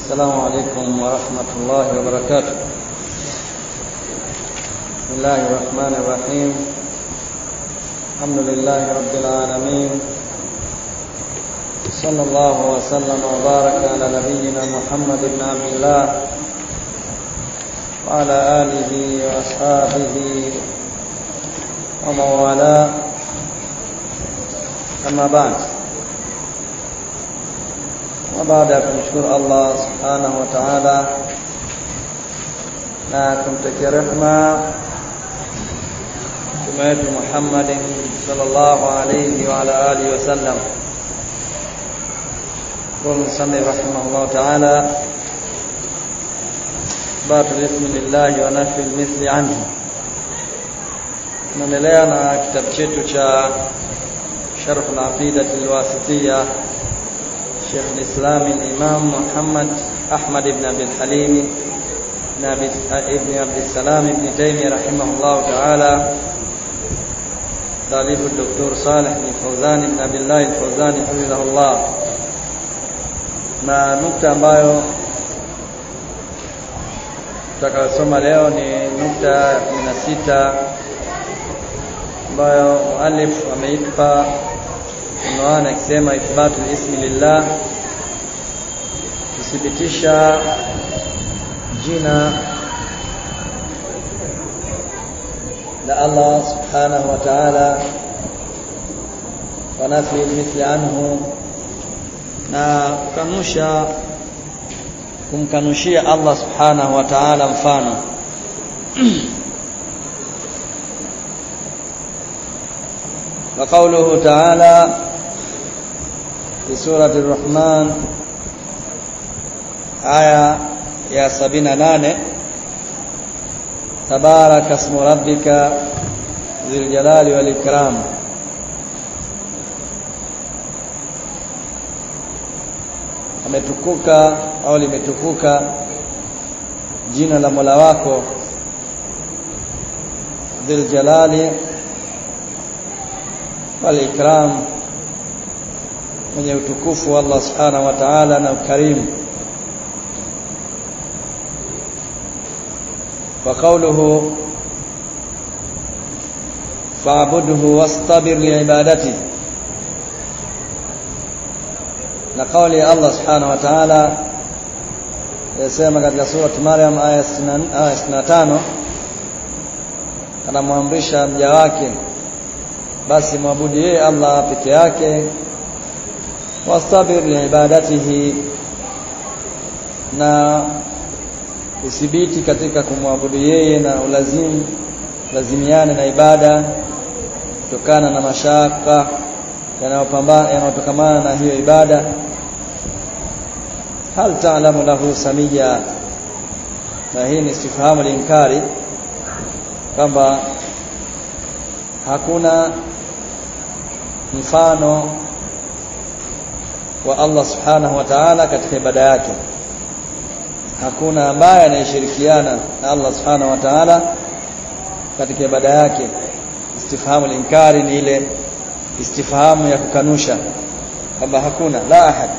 السلام عليكم ورحمة الله وبركاته. بسم الله الرحمن الرحيم. الحمد لله رب العالمين، صلى الله وسلم وبارك على نبينا محمد بن عبد الله وعلى آله وأصحابه ومن والاه. أما بعد، وبعد أن نشكر الله سبحانه وتعالى na kumtakia rehema Mtume wetu Muhammad sallallahu alayhi wa ala alihi wasallam. Qul musannif rahimahullah ta'ala ba'd bismillah wa nafi al-mithli anhu. Tunaendelea na kitabu chetu cha Sharh al-Aqidah al-Wasitiyya Sheikh al-Islam al-Imam Muhammad Ahmad ibn Abdul Halim ابن عبد السلام ابن تيمية رحمه الله تعالى تأليف الدكتور صالح بن فوزان ابن عبد الله الفوزاني حفظه الله. na nukta ambayo tutakayosoma leo ni nukta ya 16 ambayo muallif ameipa unwani akisema ithbatu ismi lillah, kuthibitisha jina la Allah subhanahu wa ta'ala, wa nafi mithli anhu, na kumkanushia Allah subhanahu wa ta'ala mfano. wa qawluhu ta'ala fi surati ar-Rahman aya ya 78, tabaraka ismu rabbika dhil jalali wal ikram. Ametukuka au limetukuka jina la Mola wako dhil jalali wal ikram, mwenye utukufu wa Allah subhanahu wa ta'ala na ukarimu. وقوله فاعبده واصطبر لعبادته، na kauli ya Allah subhanahu wa ta'ala yasema katika sura Maryam aya 65, anamwamrisha mja wake basi muabudu yeye Allah peke yake, wastabir liibadatihi, na usibiti katika kumwabudu yeye na lazimiane na ibada kutokana na mashaka yanayotokamana na hiyo ibada. Hal ta'lamu lahu samia, na hii ni istifhamu linkari, kwamba hakuna mfano wa Allah subhanahu wa ta'ala katika ibada yake. Hakuna ambaye anayeshirikiana na Allah subhanahu wa ta'ala katika ibada yake. Istifhamu al-inkari ni ile istifhamu ya kukanusha kwamba hakuna, la ahad.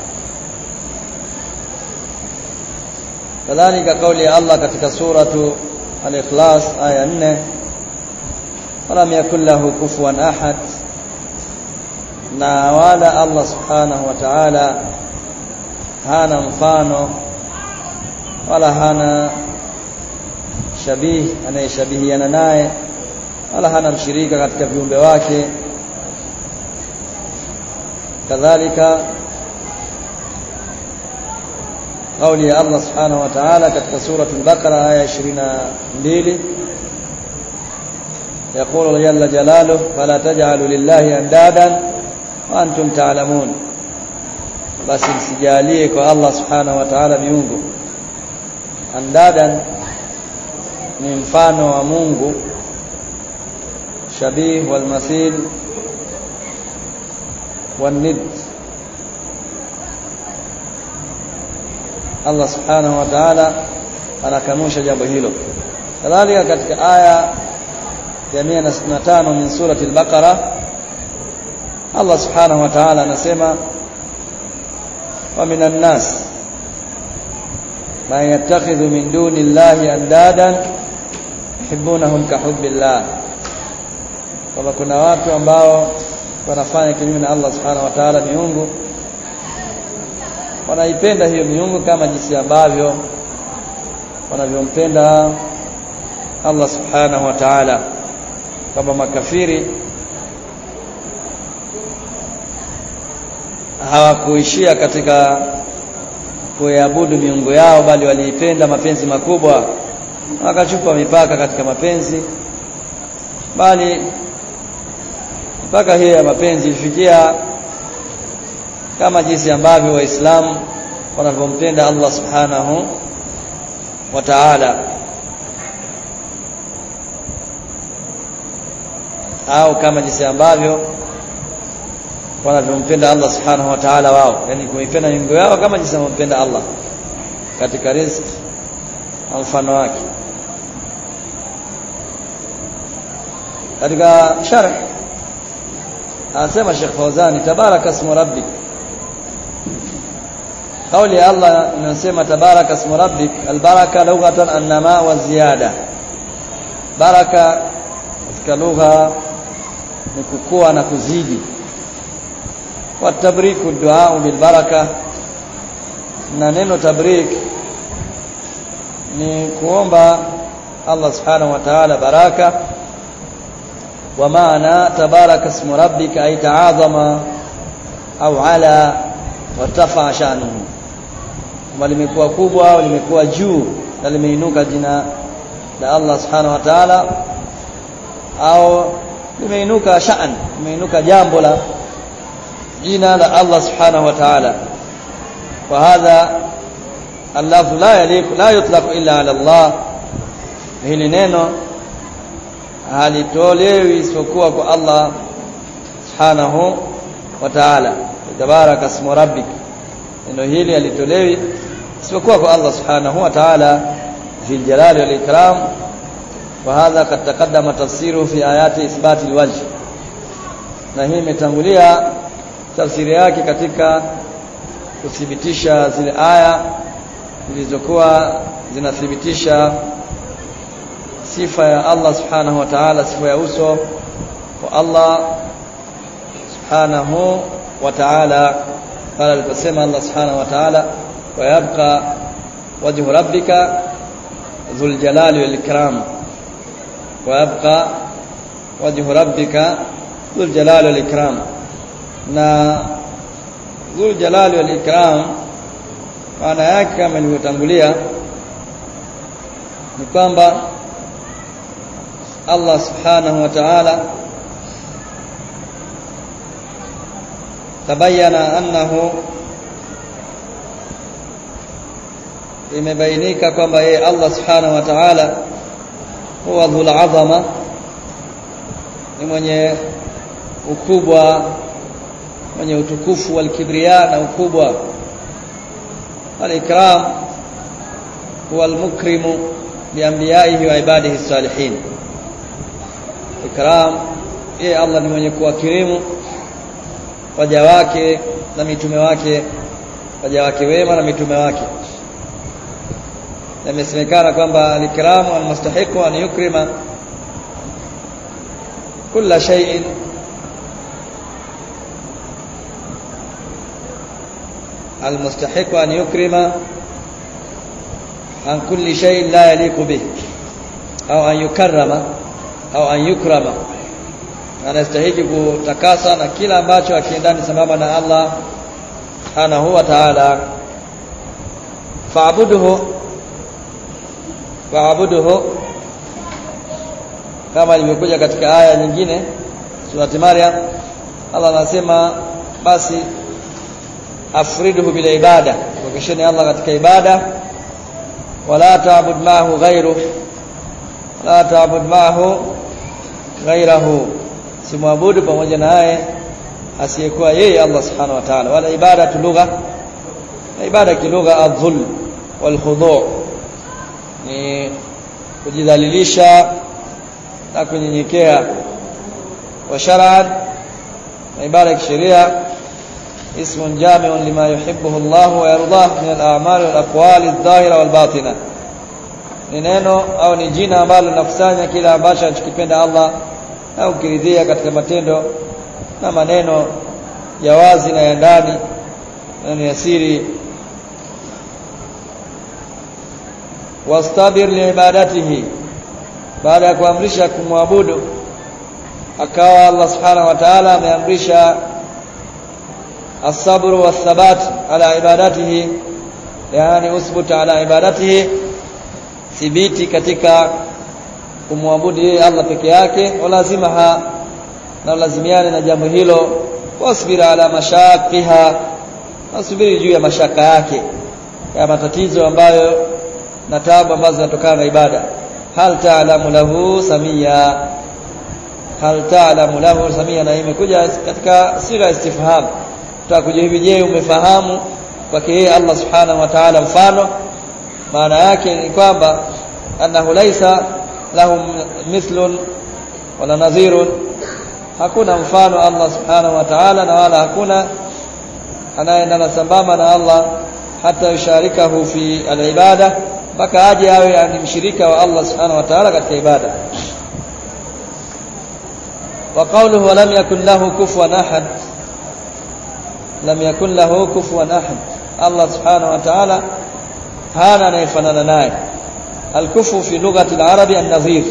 Kadhalika kauli ya Allah katika suratu al-Ikhlas aya 4, walam yakul lahu kufuwan ahad, na wala Allah subhanahu wa ta'ala hana mfano wala hana shabih anayeshabihiana naye, wala hana mshirika katika viumbe wake. Kadhalika kauli ya Allah subhanahu wa ta'ala katika suratu al-Baqara aya 22, yaqulu jalla jalaluhu fala taj'alu lillahi andadan wa antum ta'lamun, basi msijalie kwa Allah subhanahu wa ta'ala miungu. Andadan ni mfano wa Mungu, shabih wal mathil wan nid. Allah subhanahu wa ta'ala anakanusha jambo hilo. Kadhalika katika aya ya 165 min surati al-Baqara, Allah subhanahu wa ta'ala anasema wa minan nas man yattakhidhu min dunillahi andadan yuhibbunahum kahubbillah, kwamba kuna watu ambao wanafanya kinyume na Allah subhanahu wa ta'ala miungu, wanaipenda hiyo miungu kama jinsi ambavyo wanavyompenda Allah subhanahu wa ta'ala. Kama makafiri hawakuishia katika kuabudu miungu yao, bali waliipenda mapenzi makubwa, wakachupa mipaka katika mapenzi, bali mpaka hiyo ya mapenzi ilifikia kama jinsi ambavyo waislamu wanavyompenda Allah subhanahu wa ta'ala, au kama jinsi ambavyo wanavyompenda Allah subhanahu wa ta'ala wao, yani kuipenda miungu yao kama jinsi wanampenda Allah katika riziki na mfano wake. Katika sharh anasema Sheikh Fawzan, tabaraka ismu rabbik, kauli ya Allah inasema tabaraka ismu rabbik, albaraka lughatan an-nama wa ziyada. Baraka katika lugha ni kukua na kuzidi, wa tabriku du'a bil baraka, na neno tabrik ni kuomba Allah subhanahu wa ta'ala baraka. Wa maana tabaraka ismu rabbika ay ta'azama au ala wa tafa sha'nuhu, kama limekuwa kubwa au limekuwa juu na limeinuka jina la Allah subhanahu wa ta'ala, au limeinuka sha'an, limeinuka jambo la jina la Allah subhanahu wa ta'ala. Wa hadha al-lafz la yutlaq illa ala Allah, hili neno halitolewi isipokuwa kwa Allah subhanahu wa ta'ala. Tabaraka ismu rabbik, neno hili halitolewi isipokuwa kwa Allah subhanahu wa ta'ala fil jalali wal ikram. Wa hadha qad taqaddama tafsiru fi ayati ithbati alwajh, na hii imetangulia tafsiri yake katika kuthibitisha zile aya zilizokuwa zinathibitisha sifa ya Allah subhanahu wa ta'ala, sifa ya uso wa Allah subhanahu wa ta'ala. Qala aliposema Allah subhanahu wa ta'ala, wa yabqa wajhu rabbika dhul jalali wal ikram, wa yabqa wajhu rabbika dhul jalali wal ikram. Na dhul jalali wal ikram maana yake kama ilivyotangulia ni kwamba Allah subhanahu wa ta'ala tabayyana annahu, imebainika kwamba yeye Allah subhanahu wa ta'ala huwa dhul azama, ni mwenye ukubwa, mwenye utukufu, wal kibriya, na ukubwa, wal ikram huwa al mukrimu bi anbiya'ihi wa ibadihi salihin. Ikram, yeye Allah ni mwenye kuwakirimu waja wake na mitume wake, waja wake wema na mitume wake. Yamesemekana kwamba al-ikramu al-mustahiqu an yukrima kulla shay'in al-mustahiqu an yukrima an kulli shay'in la yaliqu bih, au an yukarrama au an yukrama, anastahili kutakasa na kila ambacho akiendani sambamba na Allah subhanahu wa ta'ala. Fa'buduhu kama ilivyokuja katika aya nyingine surati Maryam, Allah anasema basi afriduhu bila ibada, wakisheni Allah katika ibada, wala ta'bud ma'ahu ghayruhu, la ta'bud ma'ahu ghayrahu, simwabudu pamoja naye asiyekuwa yeye Allah subhanahu wa ta'ala. Wala ibadatu lugha, na ibada kilugha adh-dhul wal khudu', ni kujidhalilisha na kunyenyekea. Wa shar'an, na ibada kisheria ismun jami'un lima yuhibbuhu Allah wa yardah min al-a'mal wal aqwal adh-dhahira wal batina, ni neno au ni jina ambalo linakusanya kila ambacho anachokipenda Allah au kiridhia katika matendo na maneno ya wazi na ya ndani na ya siri. Wastabir li ibadatihi, baada ya kuamrisha kumwabudu akawa Allah subhanahu wa ta'ala ameamrisha as-sabr was-sabat ala ibadatihi, yani usbut ala ibadatihi, thibiti katika kumwabudu yeye Allah peke yake, walazimaha, na lazimiane na jambo hilo. Wasbir ala mashaqiha, nasubiri juu ya mashaka yake, ya matatizo ambayo na taabu ambazo zinatokana na ibada. Hal ta'lamu lahu samia, hal ta'lamu lahu samia, na imekuja katika sura istifham, tutakujibu je umefahamu kwake yeye Allah subhanahu wa ta'ala mfano. Maana yake ni kwamba annahu laysa lahum mithlun wala nadhirun, hakuna mfano Allah subhanahu wa ta'ala, na wala hakuna anayeendana sambamba na Allah hata yusharikahu fi al-ibada, mpaka aje awe ni mshirika wa Allah subhanahu wa ta'ala katika ibada. Wa qawluhu lam yakun lahu kufuwan ahad, lam yakun lahu kufuwan ahad, Allah subhanahu wa ta'ala hana anayefanana naye. Al-kufu fi lughati al-arabi an-nadhir,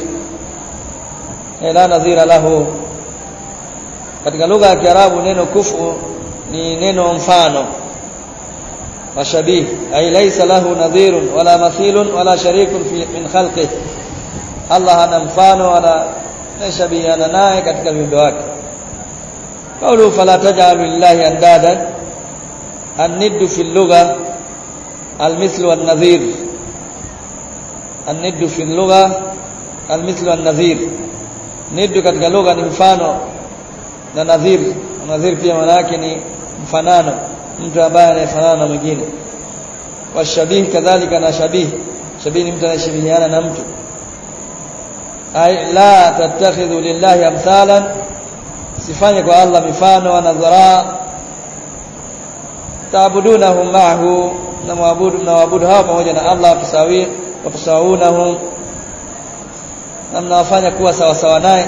la nadhira lahu. Katika lugha ya Kiarabu neno kufu ni neno mfano, washabih, ay laysa lahu nadhirun wala mathilun wala sharikun fi min khalqihi, Allah hana mfano wala nashabihiana naye katika viumbe wake. Qawlu fala taj'alu lillahi andadan, an-niddu fi al-lugha al-mithlu wan-nadhir, an-niddu fi al-lugha al-mithlu wan-nadhir, niddu katika lugha ni mfano na nadhir. Nadhir pia maana yake ni mfanano, mtu ambaye anafanana na mwingine. Washabih kadhalika, na shabih, shabih ni mtu anayeshabihiana na mtu. Ay la tattakhidhu lillahi amthalan, sifanye kwa Allah mifano wa nadhara, taabudunahum ma'ahu, na waabudu hao pamoja na Allah, watusawunahum, na mnawafanya kuwa sawa sawa naye,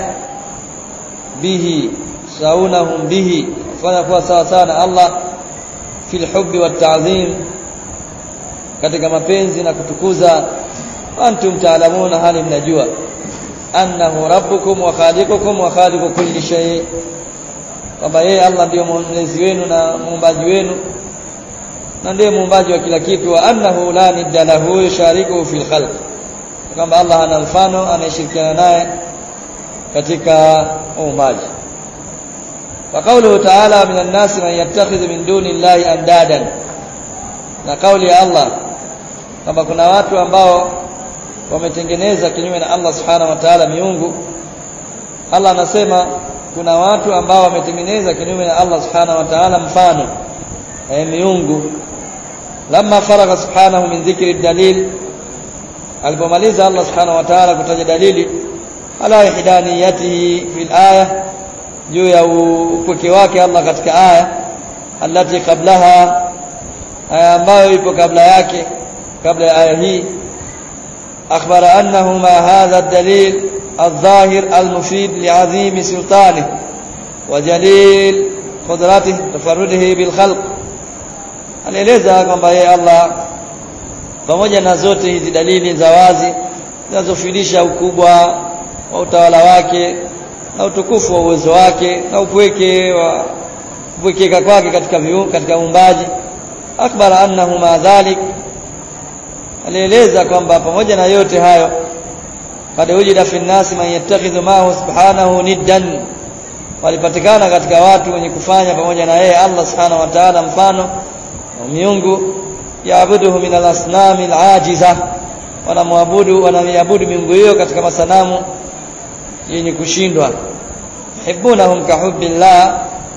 bihi saunahum bihi, fanya kuwa sawa sawa na Allah, fil hubbi wat ta'zim, katika mapenzi na kutukuza. Antum ta'lamuna, hali mnajua, annahu rabbukum wa khaliqukum wa khaliqu kulli shay, kwamba yeye Allah ndiyo mlezi wenu na muumbaji wenu na ndiye muumbaji wa kila kitu. Wa annahu la nidda lahu yushariku fil khalq, kwamba Allah ana mfano anayeshirikiana naye katika uumbaji. Wa qawluhu ta'ala minan nasi man yattakhidhu min duni llahi andadan, na kauli ya Allah kwamba kuna watu ambao wametengeneza kinyume na Allah subhanahu wa ta'ala miungu. Allah anasema kuna watu ambao wametengeneza kinyume na Allah subhanahu wa ta'ala mfano miungu. Lamma faraga subhanahu min dhikri dalil, alipomaliza Allah subhanahu wa ta'ala kutaja dalili ala ihdaniyatihi fil aya, juu ya upweke wake Allah katika aya allati qablaha, aya ambayo ipo kabla yake, kabla ya aya hii. Akhbara annahu ma hadha ad-dalil al-zahir al-mufid li'azim sultanihi wa jalil qudratihi tafarrudihi bil khalq, anaeleza kwamba yeye Allah pamoja na zote hizi dalili za wazi zinazofidisha ukubwa wa utawala wake na utukufu wa uwezo wake na upwekeka kwake katika uumbaji. Akbara annahu ma dhalik, alieleza kwamba pamoja na yote hayo, kad wujida fi nnasi man yattakhidhu ma'ahu subhanahu niddan, walipatikana katika watu wenye kufanya pamoja na yeye Allah subhanahu wa ta'ala mfano wa miungu. Yaabuduhu min al-asnami al-ajiza, wanaiabudu miungu hiyo katika masanamu yenye kushindwa. Hibbunahum ka hubbillah,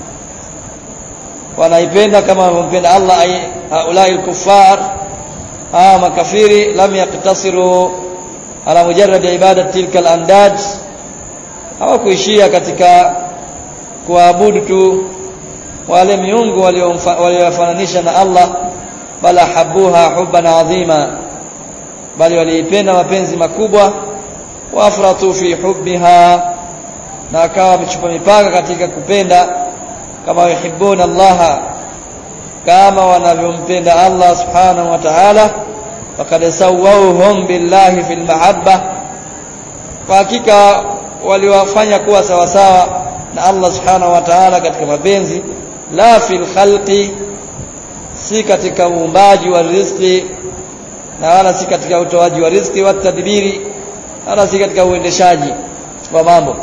wanaipenda kama wanampenda Allah. Ay haulai al-kuffar, makafiri, lam yaqtasiru ala mujarrad ibadat tilka al-andad, hawakuishia katika kuabudu tu wale miungu waliofananisha na Allah, bala habuha hubban adhima, bali waliipenda mapenzi makubwa, wa afratu fi hubbiha, na akawa wamechupa mipaka katika kupenda, kama yuhibbuna Allah, kama wanavyompenda Allah subhanahu wa ta'ala. Faqad sawwahum billahi fil mahabba, kwa hakika waliwafanya kuwa sawa sawa na Allah subhanahu wa ta'ala katika mapenzi, la fil khalqi, si katika uumbaji wa riziki, na wala si katika utoaji wa riziki, wa tadbiri, wala si katika uendeshaji wa mambo.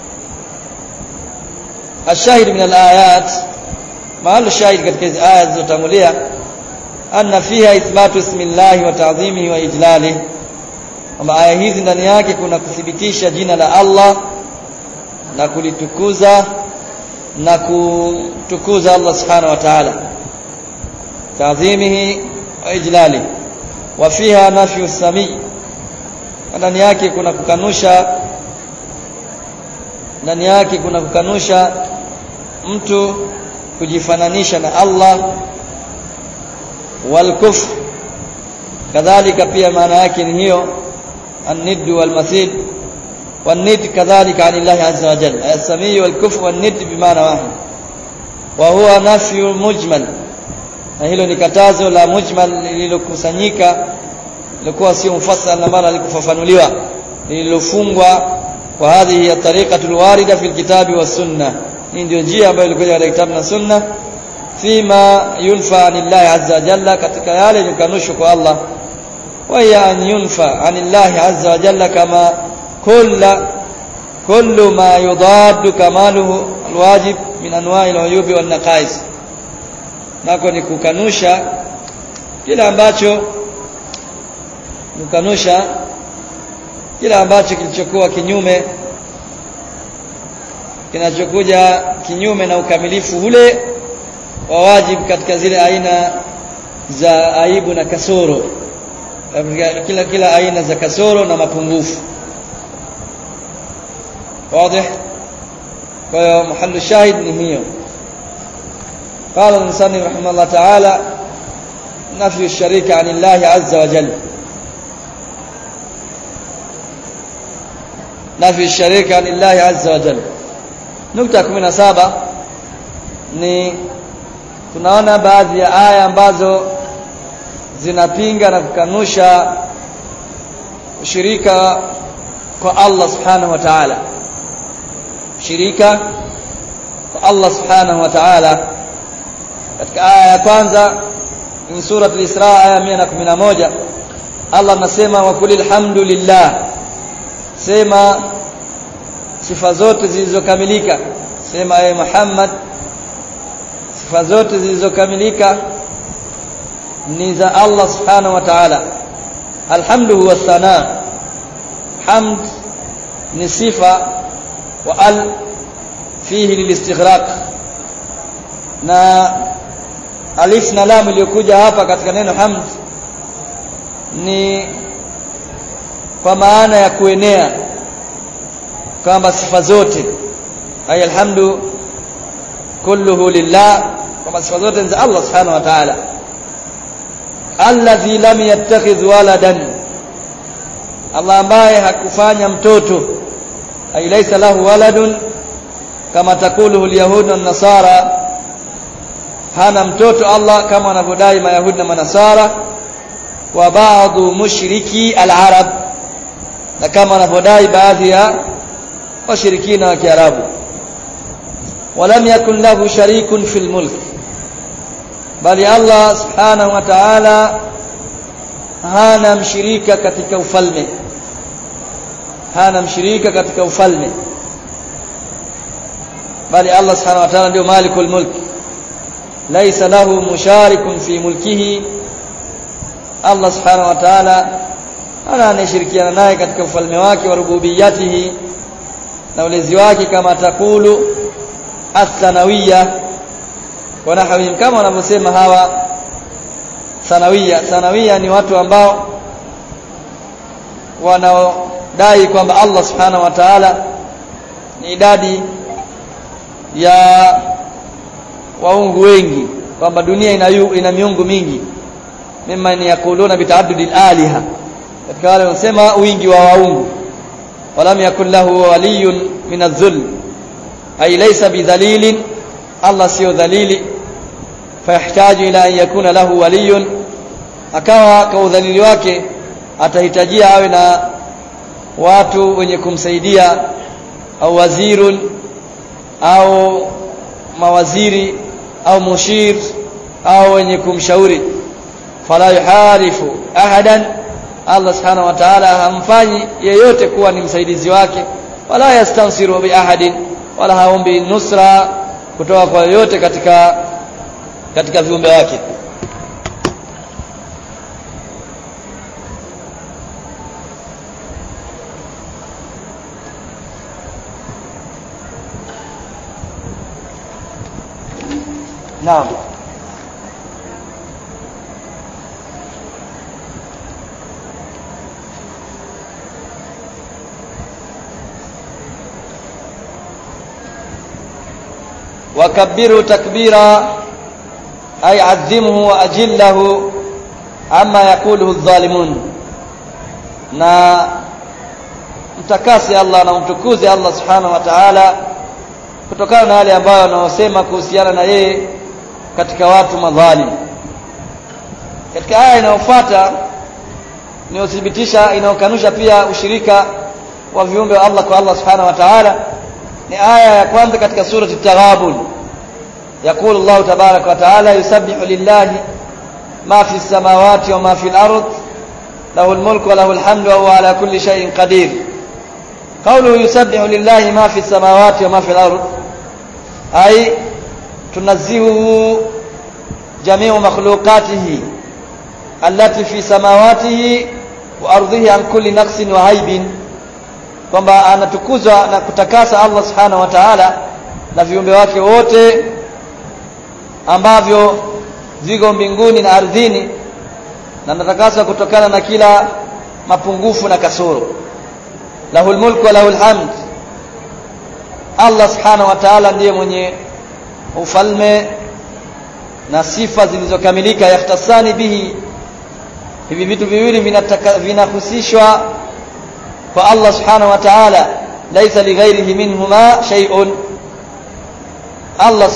Ashahid min al-ayat, mahali shahid katika hizi aya zilizotangulia, anna fiha ithbatu ismillahi wa ta'dhimihi wa ijlalihi, kwamba aya hizi ndani yake kuna kuthibitisha jina la Allah na kulitukuza na kutukuza Allah subhanahu wa ta'ala, ta'dhimihi wa ijlalihi. Wa fiha nafyu as-sami, ndani yake kuna kukanusha mtu kujifananisha na Allah. Wal kufr kadhalika, pia maana yake ni hiyo, an-nidd wal mathil. Wan-nidd kadhalika anillahi azza wa jalla, as-sami wal kufr wan-nidd bimaana wahid, wa huwa nafyu mujmal, na hilo ni katazo la mujmal lililokusanyika, lilikuwa sio mufassal na mara likufafanuliwa, lililofungwa. Wa hadhihi ya tariqatul warida fil kitabi was sunnah, hii ndio njia ambayo ilikuja katika kitabu na sunna, fima yunfa anillahi azza wa jalla, katika yale yanayokanushwa kwa Allah. Wa ya an yunfa anillahi azza wa jalla kama kullu ma yudaddu kamaluhu alwajib min anwa'il uyubi wan naqais, nako ni kukanusha kila ambacho kilichokuwa kinyume, kinachokuja kinyume na ukamilifu ule wa wajibu katika zile aina za aibu na kasoro, kila aina za kasoro na mapungufu. wazi? Kwa hiyo mahallu shahid ni hiyo. قال المصنف رحمه الله تعالى: نفي الشريك عن الله عز وجل. نفي الشريك عن الله عز وجل. Nukta 17 ni tunaona baadhi ya aya ambazo zinapinga na kukanusha ushirika kwa Allah subhanahu wa ta'ala. Shirika kwa Allah subhanahu wa ta'ala, katika aya ya kwanza ni sura al-Isra aya 111, Allah anasema: wa kulil hamdulillah, sema sifa zote zilizokamilika, sema ewe Muhammad, sifa zote zilizokamilika ni za Allah subhanahu wa ta'ala. Alhamdu huwa thana, hamd ni sifa, wa al fihi lilistighraq, na alif na lam iliyokuja hapa katika neno hamd ni kwa maana ya kuenea, kwamba sifa zote, ay alhamdu kulluhu lillah, kwamba sifa zote ni za Allah subhanahu wa ta'ala. Alladhi lam yattakhidh waladan, Allah ambaye hakufanya mtoto, ay laysa lahu waladun kama takuluhu alyahud wan nasara, hana mtoto Allah kama wanavyodai mayahudi na manasara. Wa ba'dhu mushriki al-arab, na kama wanavyodai baadhi ya washirikina wa Kiarabu. Walam yakun lahu sharikun fil mulk, bali Allah subhanahu wa ta'ala hana mshirika katika ufalme, hana mshirika katika ufalme, bali Allah subhanahu wa ta'ala ndio malikul mulk. Laysa lahu musharikun fi mulkihi, Allah subhanahu wa ta'ala hana anayeshirikiana naye katika ufalme wake, wa rububiyatihi, na ulezi wake, kama takulu as-sanawiyya wa nahwihim, kama wanavyosema hawa sanawiyya. Sanawiyya ni watu ambao wanaodai kwamba Allah subhanahu wa ta'ala ni idadi ya waungu wengi, kwamba dunia ina miungu mingi. Mimma yakuluna bitaaddudil aliha, katika wale wanasema wingi wa waungu. Walam yakul lahu waliyun min adh-dhull, ay laysa bidhalilin, Allah sio dhalili. Fayahitaji ila an yakuna lahu waliyun, akawa kwa udhalili wake atahitajia awe na watu wenye kumsaidia, au wazirun, au mawaziri, au mushir, au wenye kumshauri. Fala yuharifu ahadan, Allah subhanahu wa ta'ala hamfanyi yeyote kuwa ni msaidizi wake. Wala yastansiru bi ahadin, wala haombi nusra kutoka kwa yeyote katika viumbe wake. Naam. وكبره تكبيرا أي عظمه وأجله عما يقوله الظالمون. na mtakasi Allah na mtukuze Allah subhanahu wa ta'ala kutokana na yale ambayo wanaosema kuhusiana na yeye katika watu madhalim. Katika aya inayofuata inayokanusha pia ushirika wa viumbe wa Allah kwa Allah subhanahu wa ta'ala ni aya ya kwanza katika surati At-Taghabun. Yaqulu Allah tabaraka wa ta'ala yusabbihu lillahi ma fi as-samawati wa ma fi al-ard lahu al-mulku wa lahu al-hamdu wa huwa ala kulli shay'in qadir. Qawluhu yusabbihu lillahi ma fi as-samawati wa ma fi al-ard ay tunazzihu jami'u makhluqatihi allati fi samawatihi wa ardihi an kulli naqsin wa aibin, kwamba anatukuzwa na kutakasa Allah subhanahu wa ta'ala na viumbe wake wote ambavyo viko mbinguni na ardhini, na anatakaswa kutokana na kila mapungufu na kasoro. Lahul mulku wa lahul hamd, Allah subhanahu wa ta'ala ndiye mwenye ufalme na sifa zilizokamilika. Yahtasani bihi, hivi vitu viwili vinahusishwa kwa Allah subhanahu wa ta'ala. Laisa lighairihi minhuma shay'un, Allah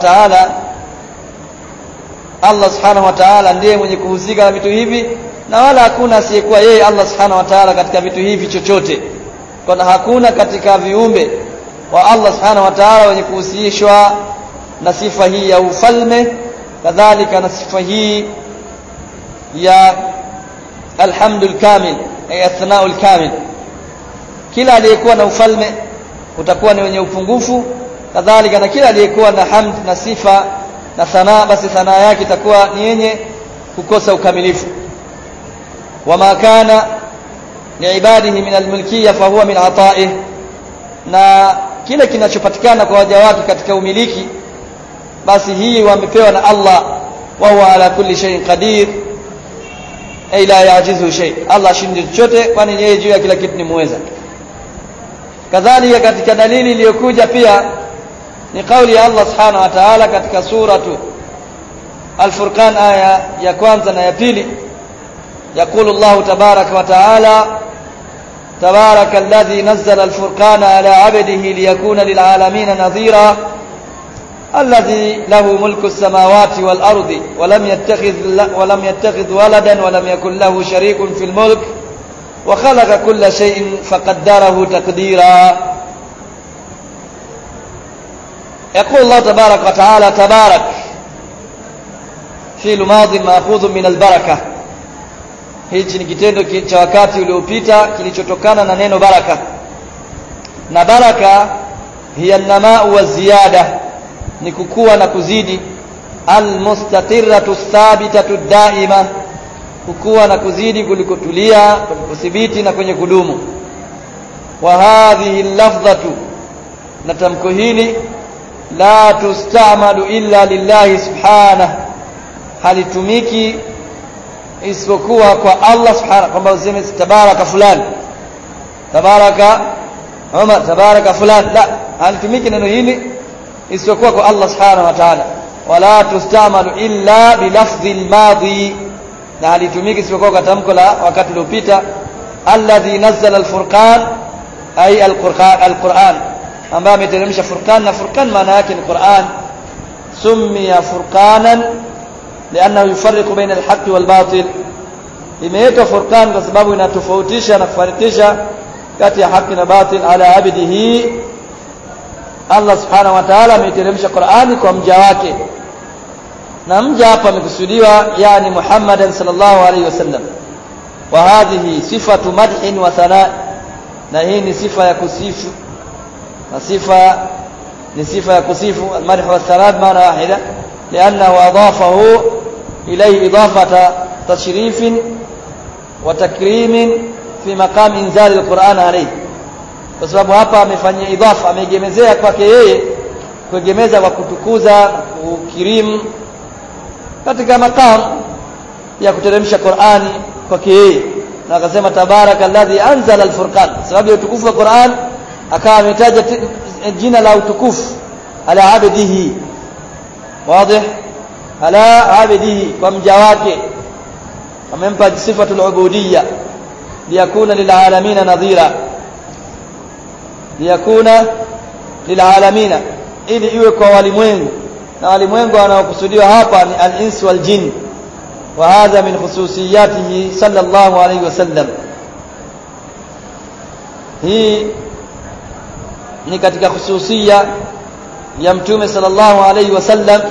subhanahu wa ta'ala ndiye mwenye kuhusika na vitu hivi, na wala hakuna asiyekuwa yeye Allah subhanahu wa ta'ala katika vitu hivi chochote. Kwa hakuna katika viumbe wa Allah subhanahu wa ta'ala wenye kuhusishwa na sifa hii ya ufalme, kadhalika na sifa hii ya alhamdul kamil, ay athnaul kamil. Kila aliyekuwa na ufalme utakuwa ni wenye upungufu, kadhalika na kila aliyekuwa na hamd na sifa na sanaa, basi sanaa yake itakuwa ni yenye kukosa ukamilifu. Wama kana liibadihi min almulkiyya fa huwa min ata'ih, na kile kinachopatikana kwa waja wake katika umiliki, basi hii wamepewa na Allah. Wa huwa ala kulli shay'in qadir, ay la yajizu shay, Allah shindi chochote, kwani yeye juu ya kila kitu ni muweza. Kadhalika katika dalili iliyokuja pia ni kauli ya Allah subhanahu wa ta'ala katika suratu Al-Furqan aya ya kwanza na ya pili. Yaqulu Allah tabaraka wa ta'ala tabaraka alladhi nazzala al-furqana ala 'abdihi liyakuna lil'alamin nadhira alladhi lahu mulku as-samawati wal ardi wa lam yattakhidh waladan wa lam yakul lahu sharikun fil mulk wa khalaqa kulla shay'in faqaddarahu taqdira. يقول الله تبارك وتعالى تبارك فعل ماض ماخوذ من البركه. Hichi ni kitendo cha wakati uliopita kilichotokana na neno baraka, na baraka hiya an-namaa wa ziyada, ni kukua na kuzidi. Al-mustaqirratu thabitatu daima, kukua na kuzidi kulikotulia, kulikothibiti na kwenye kudumu. Wa hadhihi al-lafdhatu, na tamko hili la tustamalu illa lillahi subhanahu, halitumiki isipokuwa kwa Allah subhanahu, kwamba useme tabaraka fulani, tabaraka Umar, tabaraka fulani, la, halitumiki neno hili isipokuwa kwa Allah subhanahu wa ta'ala. wala tustamalu illa bilafdhi almadhi, na halitumiki isipokuwa kwa tamko la wakati uliopita. Alladhi nazzala alfurqan ay alquran, ambaye ameteremsha furqan, na furqan maana yake ni Qur'an. Summiya furqanan li'annahu yufarriqu baina alhaqqi walbatil, imeitwa furqan kwa sababu inatofautisha na kufarikisha kati ya haki na batil. Ala abdihi, Allah subhanahu wa ta'ala ameteremsha Qur'ani kwa mja wake, na mja hapa amekusudiwa yani Muhammadan sallallahu alayhi wasallam. Wa hadhihi sifatu madhin wa thana, na hii ni sifa ya kusifu, na sifa ni sifa ya kusifu. Al-madh wa thana maana wahida, li'annahu adafahu ilayhi idafata tashrifin wa takrimin fi maqam inzal al-Qur'an alayhi, kwa sababu hapa amefanyia idafa, amegemezea kwake yeye, kuegemeza kwa kutukuza na kukirimu katika maqam ya kuteremsha Qur'ani kwake yeye. Na akasema tabarakalladhi anzala al-furqan, sababu ya utukufu wa Qur'an akawa ametaja jina la utukufu ala abdihi, wazi, ala abdihi, kwa mja wake amempa sifatul ubudiyya, liyakuna lilalamin nadhira, liyakuna lilalamin, ili iwe kwa walimwengu, na walimwengu wanaokusudiwa hapa ni al-ins wal jin. Wa hadha min khususiyatihi sallallahu alayhi wasallam, hii ni katika khususia ya mtume sallallahu alayhi wasallam.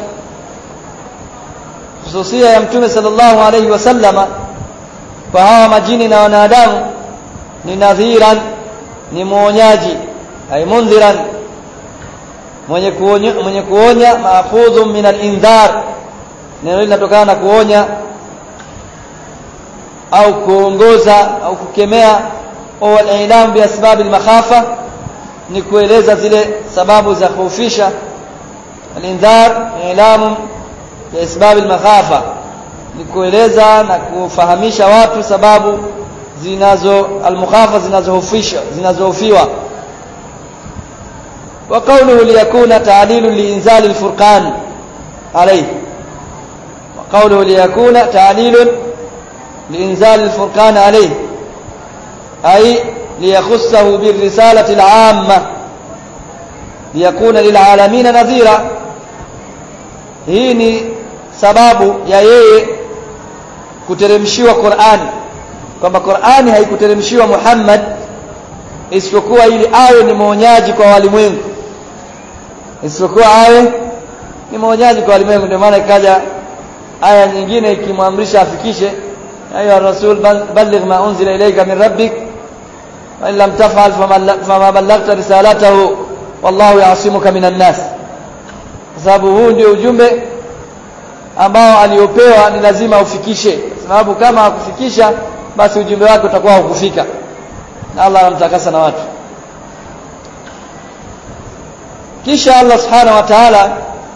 Khususia ya mtume sallallahu alayhi wasallam kwa hawa majini na wanadamu ni nadhiran, ni muonyaji, ay mundhiran, mwenye kuonya. Maakhudhu min al-indhar, neno linatokana na kuonya au kuongoza au kukemea. Au ilam bi asbab al-makhafa, ni kueleza zile sababu za kuhofisha. Al-indhar ilamu bi asbab al-makhafa, ni kueleza na kufahamisha watu sababu al-mukhafa zinazohofisha, zinazohofiwa. Wa qawluhu liyakuna ta'lilun liinzal al-furqan alayhi, wa qawluhu liyakuna ta'lilun liinzal al-furqan alayhi ay liyakhussahu birrisalati al-'amma liyakuna lil'alamin nadhira. Hii ni sababu ya yeye kuteremshiwa Qur'ani, kwamba Qur'ani haikuteremshiwa Muhammad isipokuwa ili awe ni mwonyaji kwa walimwengu, isipokuwa awe ni mwonyaji kwa walimwengu. Ndio maana ikaja aya nyingine ikimwamrisha afikishe, ayu rasul balligh ma unzila ilayka min rabbik wa in lam taf'al fama ballaghta risalatahu wallahu ya'simuka minan nas. Kwa sababu huu ndio ujumbe ambao aliopewa ni lazima ufikishe, sababu kama hakufikisha basi ujumbe wake utakuwa hukufika, na Allah anamtakasa na watu. Kisha Allah subhanahu wa ta'ala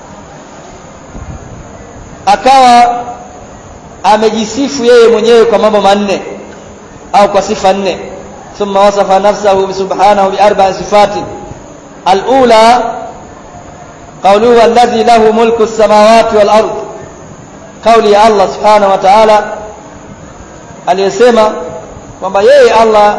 akawa amejisifu yeye mwenyewe kwa mambo manne au kwa sifa nne. Thumma wasafa nafsahu subhanahu bi arba'i sifatin. Al-ula qawluhu alladhi lahu mulku as-samawati wal ard, kauli ya Allah subhanahu wa ta'ala aliyesema kwamba yeye Allah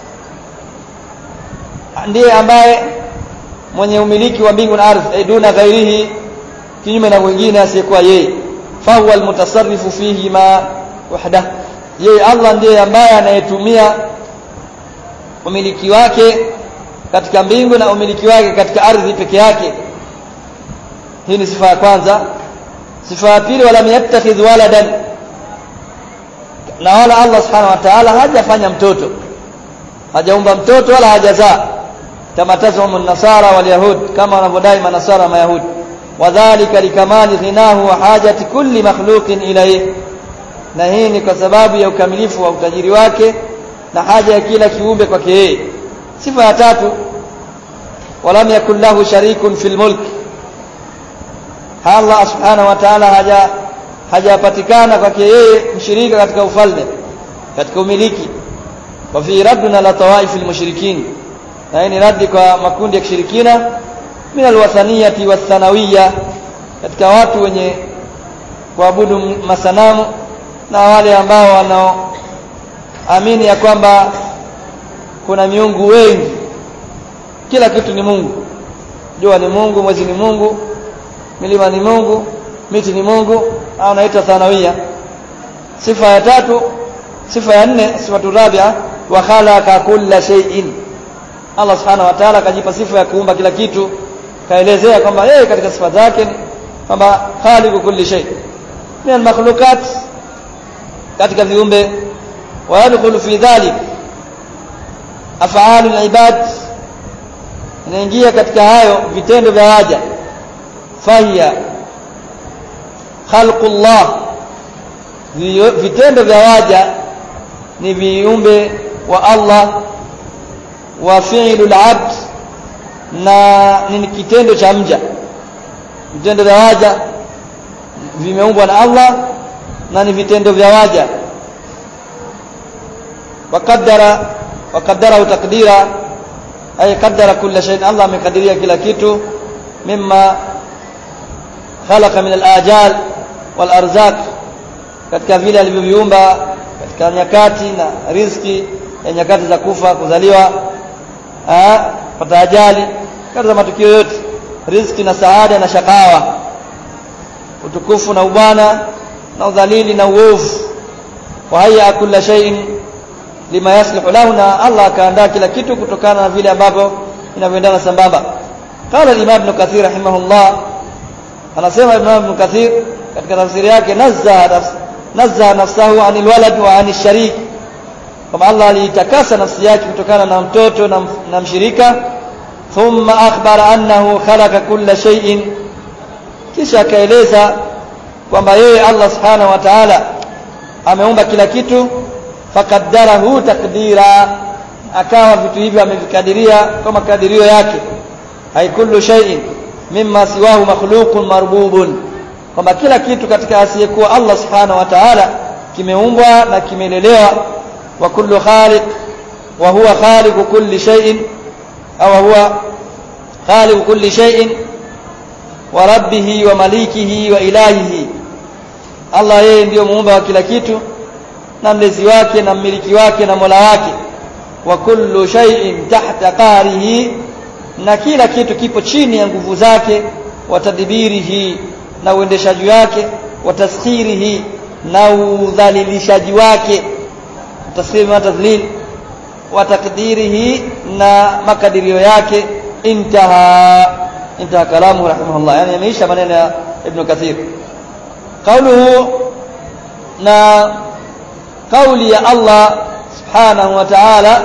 ndiye ambaye mwenye umiliki wa mbingu na ardhi, duna ghairihi, kinyume na mwingine asiyekuwa yeye. Fa huwa almutasarrifu fihi ma wahda, yeye Allah ndiye ambaye anayetumia umiliki wake katika mbingu na umiliki wake katika ardhi peke yake. Hii ni sifa ya kwanza. Sifa ya pili, wala yattakhidh waladan, na wala Allah subhanahu wa ta'ala hajafanya mtoto, hajaumba mtoto wala hajazaa, kama tazumu an-nasara wal yahud, kama wanavyodai manasara na mayahudi. Wadhālika likamali ghinahu wa hajati kulli makhluqin ilayhi, na hii ni kwa sababu ya ukamilifu wa utajiri wake na haja ya kila kiumbe kwake yeye. Sifa ya tatu, walam yakul lahu sharikun fil mulk, Allah subhanahu wa ta'ala hajapatikana kwake yeye mshirika katika ufalme, katika umiliki. Wa fi radduna la tawaifil mushrikin, na hii ni raddi kwa makundi ya kishirikina, min alwathaniyati wathanawiyya, katika watu wenye kuabudu masanamu na wale ambao wanaoamini ya kwamba kuna miungu wengi, kila kitu ni Mungu. Jua ni Mungu, mwezi ni Mungu, milima ni Mungu, miti ni Mungu, au naita thanawia. Sifa ya tatu, sifa ya nne, sifatu rabia, wa khalaqa kulla shay'in. Allah subhanahu wa ta'ala kajipa sifa ya kuumba kila kitu, kaelezea kwamba yeye katika sifa zake kwamba khaliqu kulli shay min al-makhluqat, katika viumbe. Wa yadkhulu fi dhalik af'alul ibad, inaingia katika hayo vitendo vya waja. Fahiya khalqullah, vitendo vya waja ni viumbe wa Allah. Wa fi'lul abd, na ni kitendo cha mja. Vitendo vya waja vimeumbwa na Allah na ni vitendo vya waja. Waqaddara taqdira, ay qaddara kulla shay, Allah amekadiria kila kitu. Mimma khalaqa min al-ajal wal arzaq, katika vile alivyoviumba katika nyakati na riziki, ya nyakati za kufa, kuzaliwa, pata ajali, katika matukio yote, riziki na saada na shakawa, utukufu na ubwana na udhalili na uovu. Wa hayya kulla shay'in lima yaslihu lahu, na Allah akaandaa kila kitu kutokana na vile ambavyo inavyoendana sambamba. Qala al-Imam Ibn Kathir rahimahullah, anasema Ibn Kathir katika tafsiri yake, nazzaha nafsahu anil walad wa anil sharik, kama Allah alitakasa nafsi yake kutokana na mtoto na mshirika. Thumma akhbara annahu khalaqa kulla shay'in, kisha akaeleza kwamba yeye Allah subhanahu wa ta'ala ameumba kila kitu. Fakaddarahu takdira, akawa vitu hivyo amevikadiria kwa makadirio yake. Hay kullu shay'in mimma siwahu makhluqun marbubun, kwamba kila kitu katika asiyekuwa Allah subhanahu wa ta'ala kimeumbwa na kimelelewa. Wa kullu khaliq wa huwa khaliqu kulli shay'in, au huwa khaliqu kulli shay'in wa rabbihi wa malikihi wa ilahihi. Allah yeye ndiyo muumba wa kila kitu na mlezi wake na mmiliki wake na mola wake. Wa kullu shay'in tahta qahrihi, na kila kitu kipo chini ya nguvu zake. Wa tadbirihi, na uendeshaji wake. Wa taskhirihi, na udhalilishaji wake, taskhir na tadlil. Wa taqdirihi, na makadirio yake. Intaha kalamu rahimahullah, yani yameisha maneno ya Ibn Kathir. Qawluhu, na qawli ya Allah subhanahu wa ta'ala,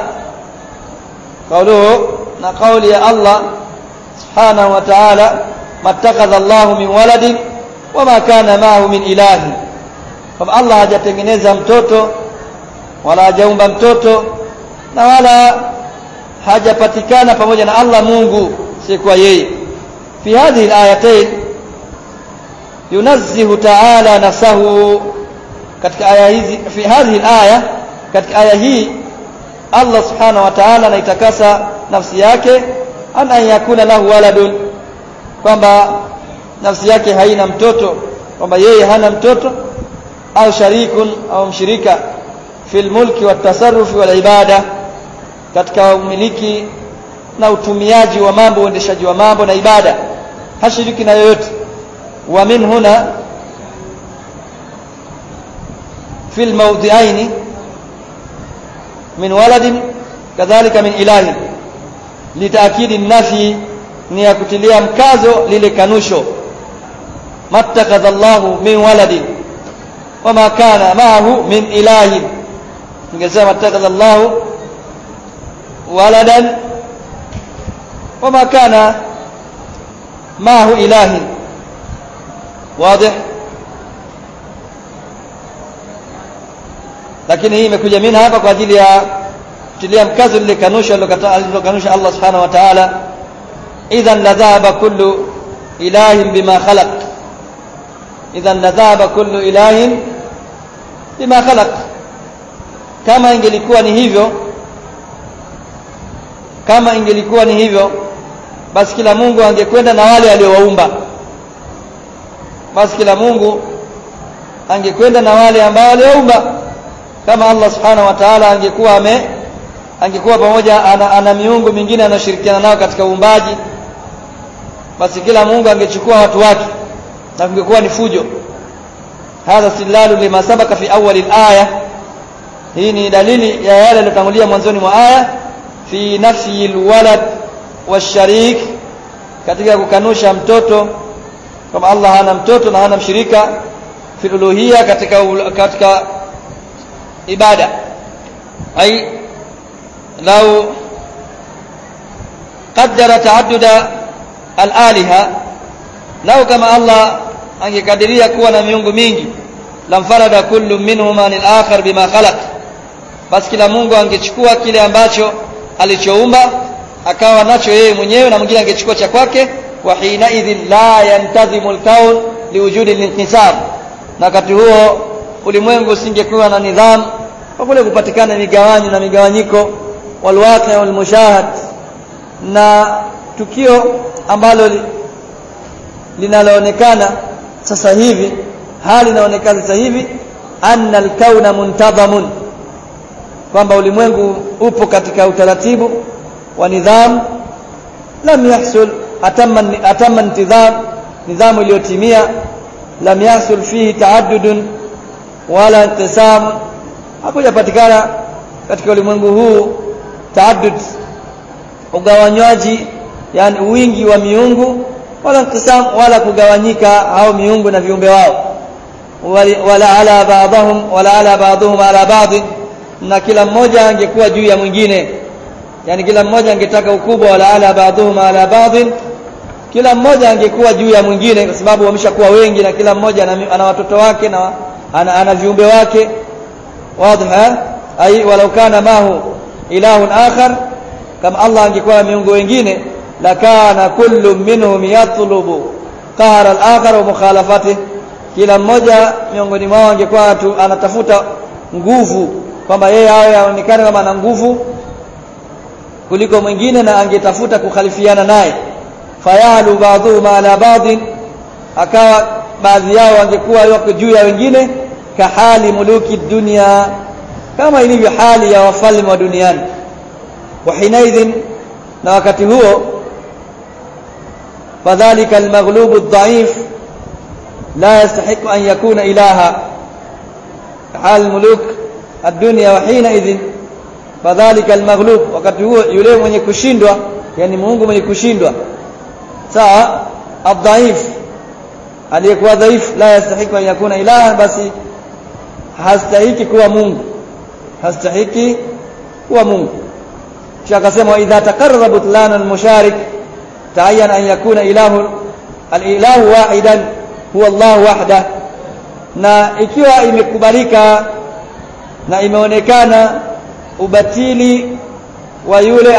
qawluhu, na qawli ya Allah subhanahu wa ta'ala, mattakhadha Allahu min waladin wama kana ma'ahu min ilahi, kwamba Allah hajatengeneza mtoto wala hajaumba mtoto na wala hajapatikana pamoja na Allah Mungu si kwa yeye. Fi hadhihi al-ayatayn yunazzihu ta'ala nafsahu, katika aya hizi, fi hadhihi al-aya, katika aya hii Allah subhanahu wa ta'ala anaitakasa nafsi yake, an yakuna lahu waladun, kwamba nafsi yake haina mtoto, kwamba yeye hana mtoto, au sharikun, au mshirika, fil mulki wat tasarrufi wal ibada, katika umiliki na utumiaji wa mambo, uendeshaji wa mambo na ibada, hashiriki na yoyote. Wa min huna fil mawdi'aini min waladin kadhalika min ilahi, litaakidi nafi, ni ya kutilia mkazo lile kanusho. Mattakhadha Allahu min waladin wama kana ma'ahu min ilahin, ningesema mattakhadha Allahu waladan wama kana ma'ahu ilahin. Wazi? Lakini hii imekuja mimi hapa kwa ajili ya kutilia mkazo lile kanusho alilokanusha Allah subhanahu wa ta'ala. Idhan la dhahaba kullu ilahin bima khalaq, idhan la dhahaba kullu ilahin bima khalaq, kama ingelikuwa ni hivyo basi kila Mungu angekwenda na wale aliowaumba. basi kila Mungu angekwenda na wale ambao waliumba. Kama Allah subhanahu wa ta'ala angekuwa pamoja ana miungu mingine anashirikiana nao katika uumbaji, basi kila Mungu angechukua watu wake na kungekuwa ni fujo. Hadha silalu lima sabaka fi awwal al-aya, hii ni dalili ya yale yaliyotangulia mwanzoni mwa aya, fi nafsi al-walad wash-sharik, katika kukanusha mtoto, kama Allah hana mtoto na hana mshirika, fi uluhiyya, katika ibada. Ay law qaddara ta'adduda al-aliha, law kama Allah angekadiria kuwa na miungu mingi, lamfarada kullu minhuma lil akhar bima khalaq, basi kila Mungu angechukua kile ambacho alichoumba akawa nacho yeye mwenyewe, na mwingine angechukua cha kwake. Wa hina idhin la yantazimu al-kawn liwujudi al-inqisam, na wakati huo ulimwengu usingekuwa na nidhamu kwa kule kupatikana migawanyo na migawanyiko, walwaqi wal mushahad, na tukio ambalo linaloonekana sasa hivi, hali inaonekana sasa hivi, anna al-kauna muntadhamun, kwamba ulimwengu upo katika utaratibu wa nidhamu. Lam yahsul atamma intidham, nidhamu iliyotimia. Lam yahsul fihi ta'addudun wala inqisam, hakujapatikana katika ulimwengu huu ta'addud, ugawanywaji, yani wingi wa miungu, wala inqisam, wala kugawanyika au miungu na viumbe wao, wala ala ba'dhum ala ba'd, na kila mmoja angekuwa juu ya mwingine, yani kila mmoja angetaka ukubwa, wala ala ba'dhum ala ba'd, kila mmoja angekuwa juu ya mwingine, kwa sababu wameshakuwa wengi na kila mmoja ana watoto wake na ana viumbe wake. Wazi? Ai walau kana mahu ilahun akhar, kama Allah angekuwa na miungu wengine, lakana kullu minhum yatlubu qahara al-akhar wa mukhalafatihi, kila mmoja miongoni mwao angekuwa anatafuta nguvu, kwamba yeye awe aonekane kama ana nguvu kuliko mwingine, na angetafuta kukhalifiana naye. Fayalu ba'dhum ala ba'd, akawa baadhi yao wangekuwa wako juu ya wengine, kahali muluki dunya, kama ilivyo hali ya wafalme wa duniani. Wa hinaidhin, na wakati huo, fadhalika al-maghlubu ad-da'if la yastahiqu an yakuna ilaha, hal muluk ad-dunya. Wa hinaidhin fadhalika al-maghlub, wakati huo yule mwenye kushindwa, yani Mungu mwenye kushindwa, sawa, ad-da'if, aliyekuwa dhaifu, la yastahiqu an yakuna ilaha, basi hastahiki kuwa Mungu, hastahiki kuwa Mungu. Kisha akasema, idha taqarrara butlan al-musharik ta'ayyan an yakuna al-ilahu wahidan huwa Allah wahda, na ikiwa imekubalika na imeonekana ubatili wa yule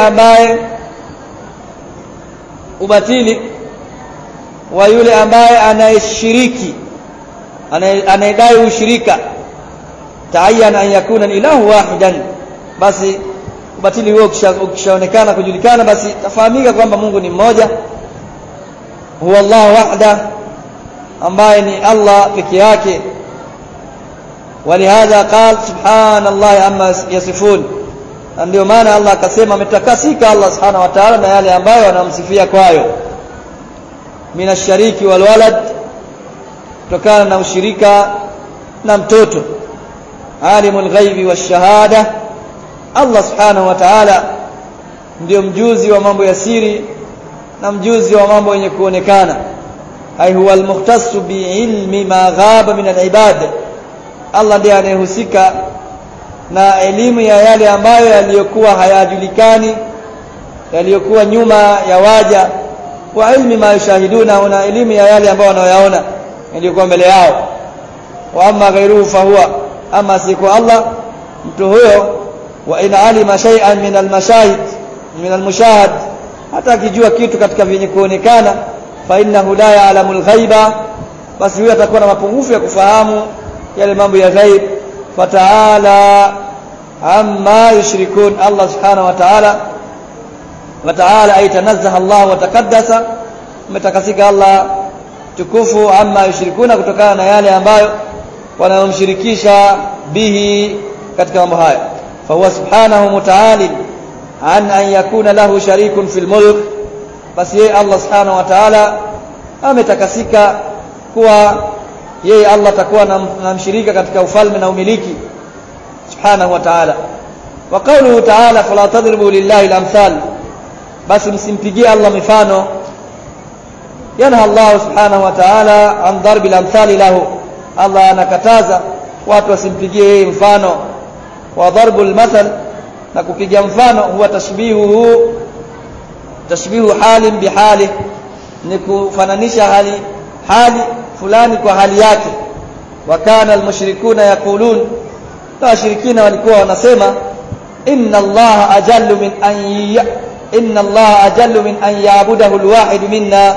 ambaye anayeshiriki, anayedai ushirika, ta'ayyan an yakuna al-ilahu wahidan, basi ubatili huo ukishaonekana kujulikana, basi tafahamika kwamba Mungu ni mmoja, huwa Allah wahda, ambaye ni Allah peke yake. Walihadha qala subhanallahi amma yasifun, ndio maana Allah akasema ametakasika Allah subhanahu wa ta'ala na yale ambayo wanamsifia kwayo, minashariki walwalad, kutokana na ushirika na mtoto. Alimul ghaibi washahada, Allah subhanahu wa ta'ala ndio mjuzi wa mambo ya siri na mjuzi wa mambo yenye kuonekana. Ai huwa al-mukhtassu bi'ilmi ma ghaba min al-ibad, Allah ndiye anayehusika na elimu ya yale ambayo yaliyokuwa hayajulikani, yaliyokuwa nyuma ya waja, wa ilmi ma yushahiduna, na elimu ya yale ambayo wanayoyaona yaliyokuwa mbele yao. Wa amma ghayruhu fa huwa, ama siku Allah mtu huyo, wa in alima shay'an min al-mashahid min al-mushahad, hata akijua kitu katika vyenye kuonekana, fa innahu la ya'lamu al-ghaiba, basi huyo atakuwa na mapungufu ya kufahamu yale mambo ya ghaib. Fataala amma yushrikun, Allah subhanahu wa ta'ala ay tanazzaha Allah wa taqaddasa, umetakasika Allah tukufu amma yushrikuna kutokana na yale ambayo wanayomshirikisha bihi katika mambo hayo. Fa huwa subhanahu muta'ali an yakuna lahu sharikun fil mulk, basi yeye Allah subhanahu wa ta'ala ametakasika kuwa yeye Allah takuwa na mshirika katika ufalme na umiliki subhanahu wa ta'ala. Wa qawluhu ta'ala fala tadribu lillahi al-amthal, basi msimpigie Allah mifano. Yanha Allah subhanahu wa ta'ala an darbi al-amthali lahu, Allah anakataza watu wasimpigie yeye mfano. Wa darbul mathal, na kupigia mfano huwa tashbihu halin bihali, ni kufananisha hali fulani kwa hali yake. Wa kana almushrikuna yaqulun, na washirikina walikuwa wanasema inna Allah ajallu min an ya'budahu alwahid minna,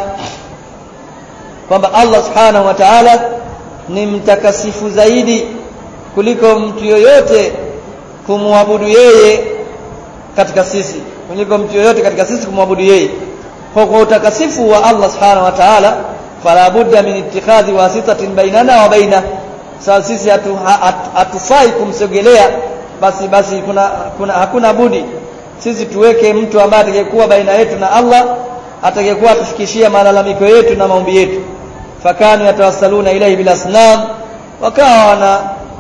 kwamba Allah subhanahu wa ta'ala ni mtakasifu zaidi kuliko mtu yoyote kumwabudu yeye katika sisi, kumwabudu yeye. Kwa utakasifu wa Allah subhanahu wa ta'ala, fala budda min ittikhadhi wasitatin bainana wa baina. Sasa sisi hatufai kumsogelea, basi hakuna budi sisi tuweke mtu ambaye atakayekuwa baina yetu na Allah, atakayekuwa atufikishia malalamiko yetu na maombi yetu. Fakanu yatawassaluna ilayhi bil asnam, wakawa wana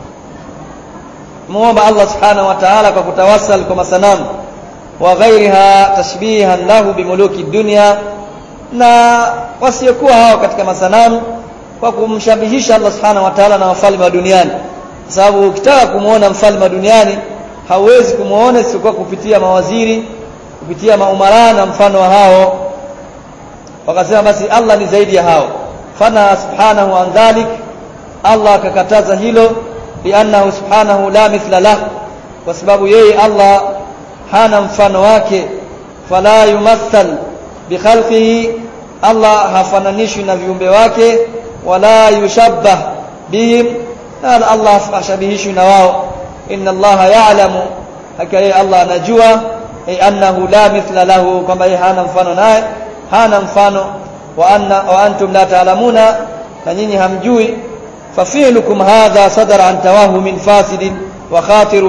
muomba Allah subhanahu wa ta'ala kwa kutawassal kwa masanamu. Wa ghairiha tashbihan lahu bimuluki dunya, na wasiokuwa hao katika masanamu kwa kumshabihisha Allah subhanahu wa ta'ala na wafalme wa duniani. Sababu ukitaka kumuona mfalme wa duniani hauwezi kumuona isipokuwa kupitia mawaziri, kupitia maumara na mfano wa hao. Wakasema basi Allah ni zaidi ya hao. Fana subhanahu an dhalik, Allah akakataza hilo, li'annahu subhanahu la mithla lahu, kwa sababu yeye Allah hana mfano wake. Fala yumathal bi khalqihi, Allah hafananishwi na viumbe wake. Wala yushabbah bihim, na Allah hashabihishwi na wao. Inna Allah ya'lamu, hakika Allah anajua, annahu la mithla lahu, kwamba yeye hana mfano naye, hana mfano. Wa antum la ta'lamuna, na nyinyi hamjui. Fafi'lukum hadha sadara an tawahumin fasidin wa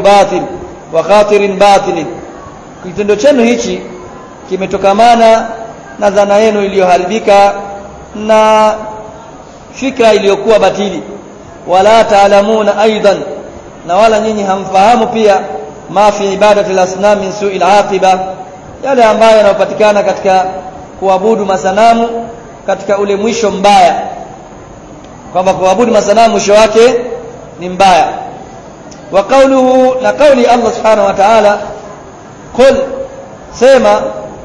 khatirin batil, kitendo chenu hichi kimetokamana na dhana yenu iliyoharibika na fikra iliyokuwa batili. Wala ta'lamuna aidan, na wala nyinyi hamfahamu pia, ma fi ibadati al-asnam min su'il aqiba, yale ambayo yanapatikana katika kuabudu masanamu katika ule mwisho mbaya, kwamba kuabudu masanamu mwisho wake ni mbaya. Wa qawluhu, na qawli Allah subhanahu wa ta'ala, qul, sema,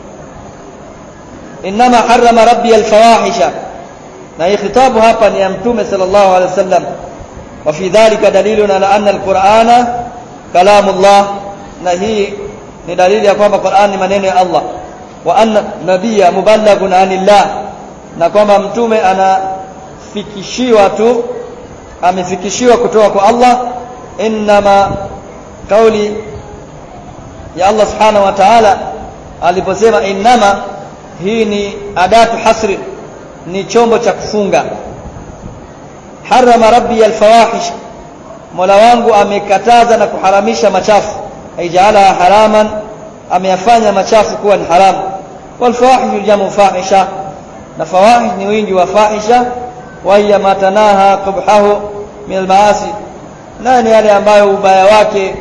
inma harrama rabbi al-fawahisha, na hii khitabu hapa ni ya mtume sallallahu alaihi wasallam. Wa fi dhalika dalilun ala anna al-Qur'ana kalamullah, na hii ni dalili ya kwamba Qur'an ni maneno ya Allah. Wa anna nabiyya muballaghun anillah, na kwamba mtume amefikishiwa kutoka kwa Allah. Inma kauli ya Allah subhanahu wa ta'ala aliposema inma, hii ni adatu hasri, ni chombo cha kufunga. Harama rabbi alfawahish, Mola wangu amekataza na kuharamisha machafu. Aijaala haraman, ameyafanya machafu kuwa ni haramu. Wal fawahish jamu fahisha, na fawahish ni wingi wa fahisha. Wa hiya matanaha qubhahu min almaasi, na ni yale ambayo ubaya wake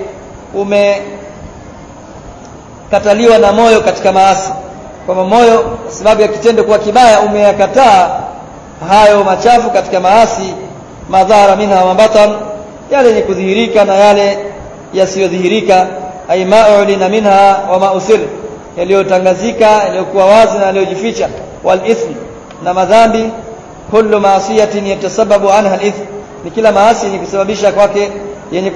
umekataliwa na moyo katika maasi, kwamba moyo sababu ya kitendo kuwa kibaya umeyakataa hayo machafu katika maasi. Madhara minha wa batan, yale ni kudhihirika na yale yasiyodhihirika. Ay ma'ulina minha wa ma'usir, yaliyotangazika, yaliyokuwa wazi na yaliyojificha. Wal ithm, na madhambi. Kullu ma'siyatin yatasababu anha al-ithm, ni kila maasi yenye kusababisha kwake, yenye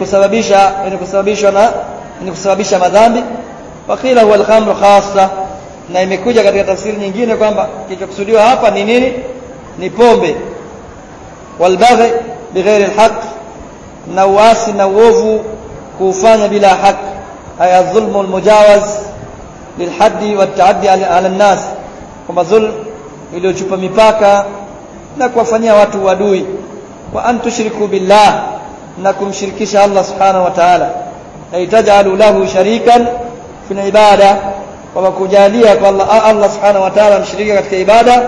kusababisha madhambi. Wakila huwa al-khamru khassa, na imekuja katika tafsiri nyingine kwamba kilichokusudiwa hapa ni nini? Ni pombe. Walbaghi bighairi alhaq, na uasi na uovu kufanya bila haki. Haya dhulmu almujawaz lilhaddi wattaaddi ala an-nas, kwamba dhulm iliyochupa mipaka na kuwafanyia watu uadui, wa antushriku billah, na kumshirikisha Allah subhanahu wa ta'ala, aitajalu lahu sharikan fi ibada, wa kujalia kwa Allah subhanahu wa ta'ala mshirika katika ibada,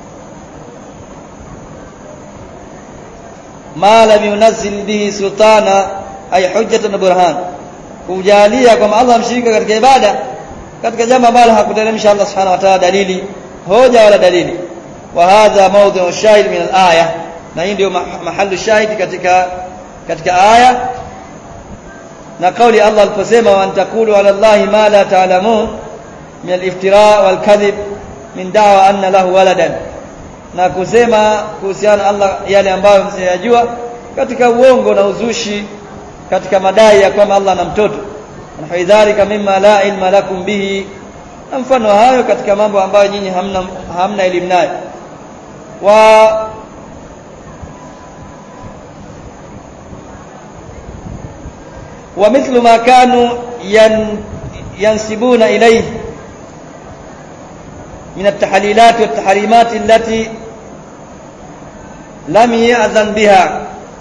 ma lam yunzil bihi sultana ay hujjatan burhan, kujalia kwa Allah mshirika katika ibada katika jambo ambalo hakuteremsha Allah subhanahu wa ta'ala dalili, hoja wala dalili. Wa hadha mawdhi'u shahid min al-aya, na hii ndio mahali shahidi katika aya, na kauli Allah aliposema wa antakulu ala Allahi ma la ta'lamun min al-iftira wal kadhib min da'wa anna lahu waladan, na kusema kuhusiana Allah yale ambayo msiyajua katika uongo na uzushi katika madai ya kwamba Allah ana mtoto. Na hidhalika mimma la ilma lakum bihi, mfano hayo katika mambo ambayo nyinyi hamna elimu nayo. Wa mithlu ma kanu yansibuna ilayhi min at-tahlilat wa at-tahrimat allati lam ya'zan biha,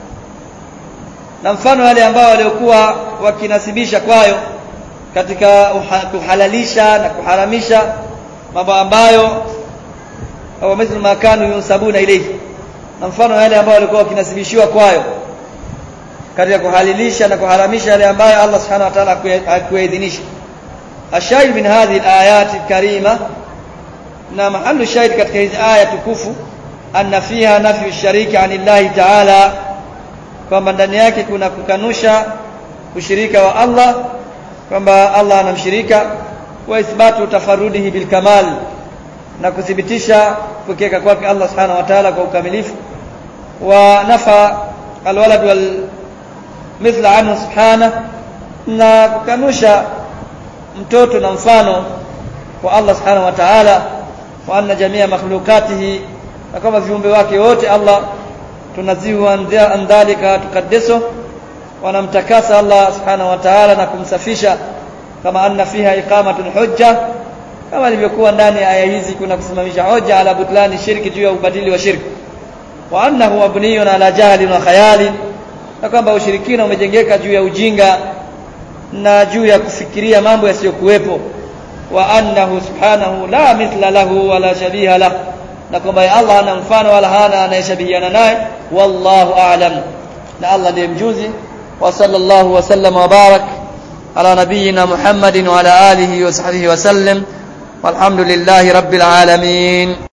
na mfano wale ambao waliokuwa wakinasibisha kwayo katika kuhalalisha na kuharamisha mambo ambayo, au mithlu ma kanu yunsabuna ilayhi, na mfano wale ambao walikuwa wakinasibishiwa kwayo katika kuhalalisha na kuharamisha yale ambayo Allah subhanahu wa ta'ala hakuidhinisha. Ashahid min hadhihi al-ayat al-karima, na mahallu shahid katika hizi aya tukufu, anna fiha nafyu shariki anillahi ta'ala, kwamba ndani yake kuna kukanusha ushirika wa Allah, kwamba Allah anamshirika, wa ithbatu tafarrudihi bil kamal, na kuthibitisha kupekeka kwake Allah subhanahu wa ta'ala kwa ukamilifu, wa nafa alwalad wal mithla anhu subhanahu, na kukanusha mtoto na mfano kwa Allah subhanahu wa ta'ala, wa anna jamia makhluqatihi, na kama viumbe wake wote Allah tunazihu an dhalika tukaddisu, wanamtakasa Allah subhanahu wa ta'ala na kumsafisha, kama anna fiha iqamatul hujja, kama ilivyokuwa ndani ya aya hizi kuna kusimamisha hoja ala butlani shirki, juu ya ubadili wa shirki, wa annahu mabniyun ala jahlin wa khayalin, na kwamba ushirikina umejengeka juu ya ujinga na juu ya kufikiria mambo yasiyokuwepo, wa annahu subhanahu la mithla lahu wala shabiha lahu, na kwamba Allah hana mfano wala hana anayeshabihiana naye. Wallahu a'lam, na Allah ndiye mjuzi. Wa sallallahu wa sallam wa barak ala nabiyyina Muhammadin wa ala alihi wa sahbihi wa sallam, walhamdulillahi rabbil alamin.